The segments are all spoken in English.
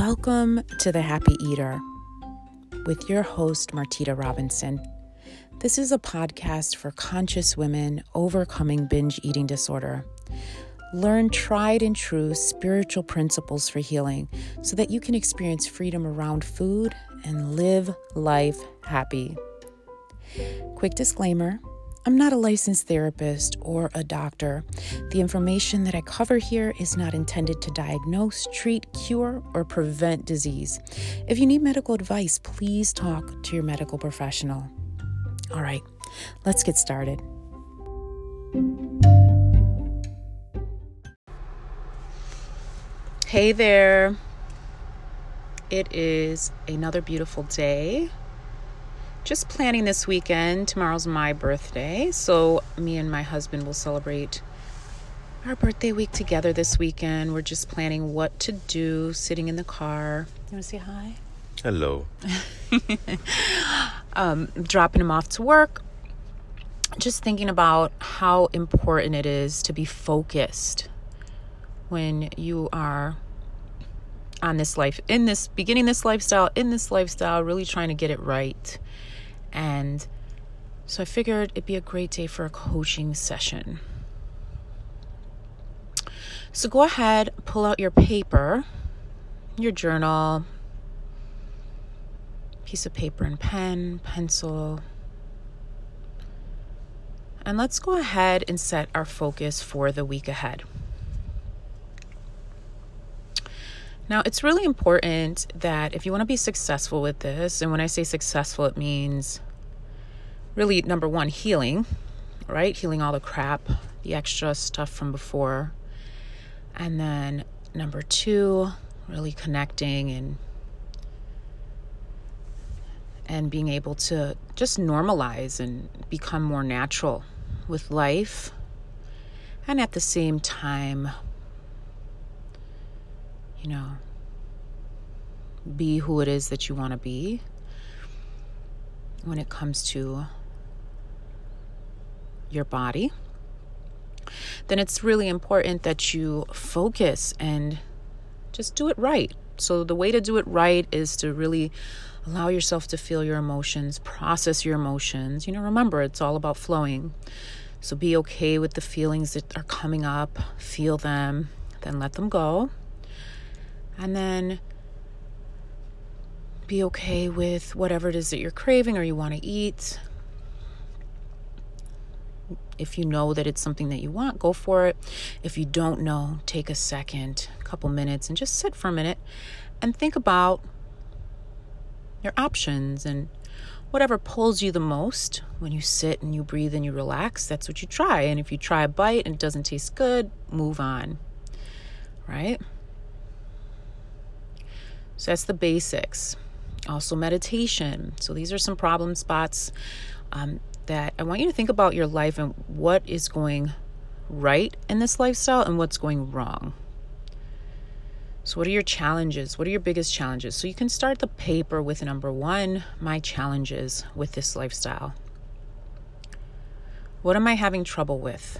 Welcome to The Happy Eater with your host, Martita Robinson. This is a podcast for conscious women overcoming binge eating disorder. Learn tried and true spiritual principles for healing so that you can experience freedom around food and live life happy. Quick disclaimer, I'm not a licensed therapist or a doctor. The information that I cover here is not intended to diagnose, treat, cure, or prevent disease. If you need medical advice, please talk to your medical professional. All right, let's get started. Hey there. It is another beautiful day. Just planning this weekend. Tomorrow's my birthday, so me and my husband will celebrate our birthday week together this weekend. We're just planning what to do, sitting in the car. You want to say hi? Hello. Dropping him off to work. Just thinking about how important it is to be focused when you are on this life, in this lifestyle, really trying to get it right. And so I figured it'd be a great day for a coaching session. So go ahead, pull out your paper, your journal, piece of paper and pen, pencil. And let's go ahead and set our focus for the week ahead. Now, it's really important that if you want to be successful with this, and when I say successful, it means really, number one, healing, right? Healing all the crap, the extra stuff from before. And then number two, really connecting and being able to just normalize and become more natural with life. And at the same time, be who it is that you want to be when it comes to your body. Then it's really important that you focus and just do it right. So the way to do it right is to really allow yourself to feel your emotions, process your emotions. Remember, it's all about flowing. So be okay with the feelings that are coming up, feel them, then let them go. And then be okay with whatever it is that you're craving or you want to eat. If you know that it's something that you want, go for it. If you don't know, take a second, a couple minutes, and just sit for a minute and think about your options and whatever pulls you the most. When you sit and you breathe and you relax, that's what you try. And if you try a bite and it doesn't taste good, move on, right? So that's the basics. Also meditation. So these are some problem spots that I want you to think about your life and what is going right in this lifestyle and what's going wrong. So what are your challenges? What are your biggest challenges? So you can start the paper with number one, my challenges with this lifestyle. What am I having trouble with?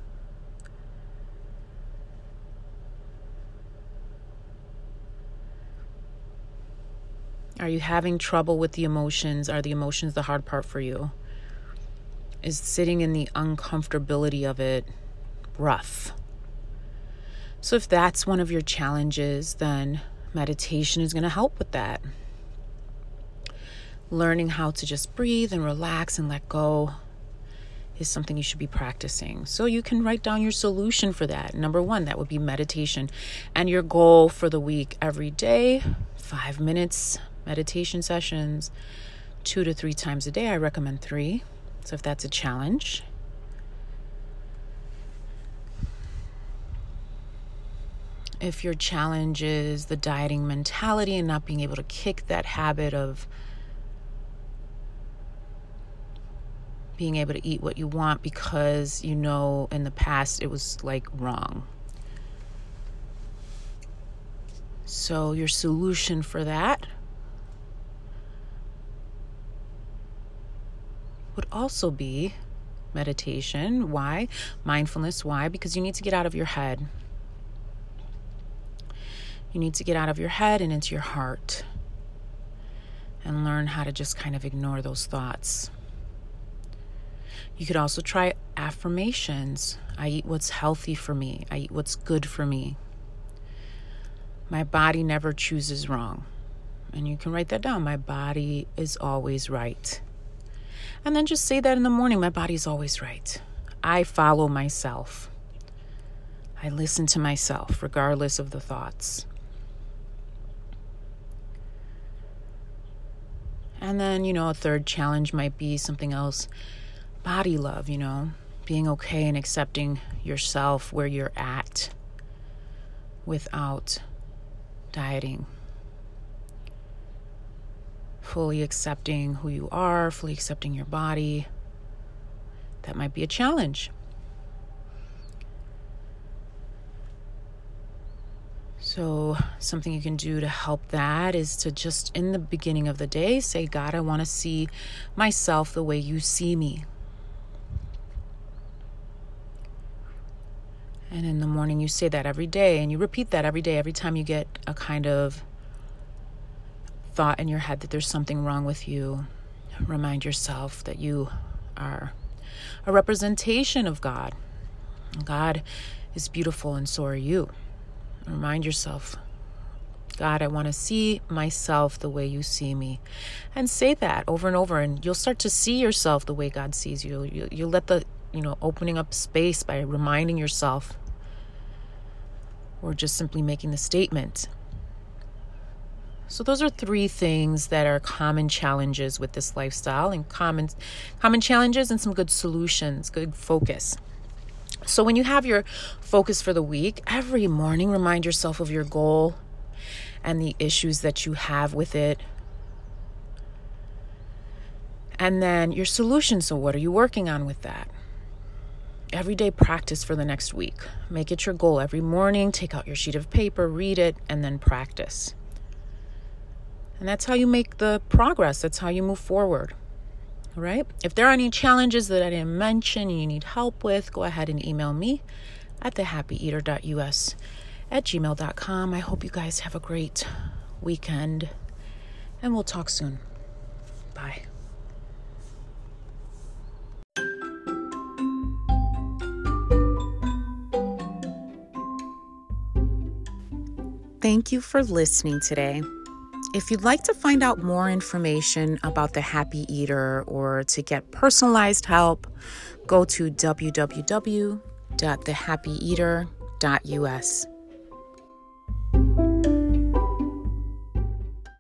Are you having trouble with the emotions? Are the emotions the hard part for you? Is sitting in the uncomfortability of it rough? So if that's one of your challenges, then meditation is going to help with that. Learning how to just breathe and relax and let go is something you should be practicing. So you can write down your solution for that. Number one, that would be meditation. And your goal for the week, every day, 5 minutes meditation sessions, 2 to 3 times a day. I recommend 3. So if that's a challenge. If your challenge is the dieting mentality and not being able to kick that habit of being able to eat what you want because in the past it was wrong. So your solution for that would also be meditation. Why? Mindfulness. Why? Because you need to get out of your head. You need to get out of your head and into your heart and learn how to just kind of ignore those thoughts. You could also try affirmations. I eat what's healthy for me. I eat what's good for me. My body never chooses wrong. And you can write that down. My body is always right. And then just say that in the morning. My body's always right. I follow myself. I listen to myself regardless of the thoughts. And then, a third challenge might be something else. Body love, being okay and accepting yourself where you're at without dieting. Fully accepting who you are, fully accepting your body. That might be a challenge. So something you can do to help that is to just in the beginning of the day say, God, I want to see myself the way you see me. And in the morning you say that every day, and you repeat that every day, every time you get a kind of thought in your head that there's something wrong with you. Remind yourself that you are a representation of God. God is beautiful and so are you. Remind yourself, God, I want to see myself the way you see me. And say that over and over, and you'll start to see yourself the way God sees you. You'll let the, opening up space by reminding yourself, or just simply making the statement. So those are 3 things that are common challenges with this lifestyle, and common challenges and some good solutions, good focus. So when you have your focus for the week, every morning remind yourself of your goal and the issues that you have with it. And then your solution. So what are you working on with that? Everyday practice for the next week. Make it your goal. Every morning, take out your sheet of paper, read it, and then practice. And that's how you make the progress. That's how you move forward. All right? If there are any challenges that I didn't mention and you need help with, go ahead and email me at thehappyeater.us@gmail.com. I hope you guys have a great weekend, and we'll talk soon. Bye. Thank you for listening today. If you'd like to find out more information about The Happy Eater or to get personalized help, go to www.thehappyeater.us.